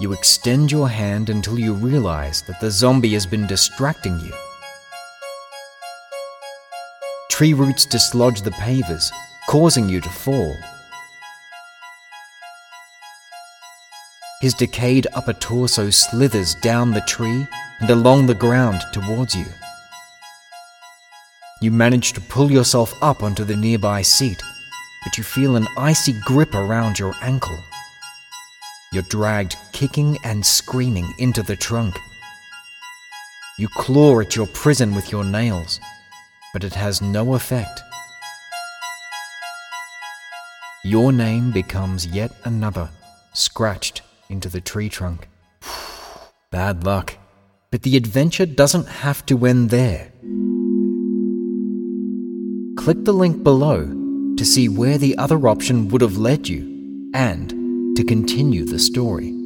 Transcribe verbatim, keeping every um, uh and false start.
You extend your hand until you realize that the zombie has been distracting you. Tree roots dislodge the pavers, causing you to fall. His decayed upper torso slithers down the tree and along the ground towards you. You manage to pull yourself up onto the nearby seat, but you feel an icy grip around your ankle. You're dragged kicking and screaming into the trunk. You claw at your prison with your nails, but it has no effect. Your name becomes yet another scratched into the tree trunk. Bad luck. But the adventure doesn't have to end there. Click the link below to see where the other option would have led you and to continue the story.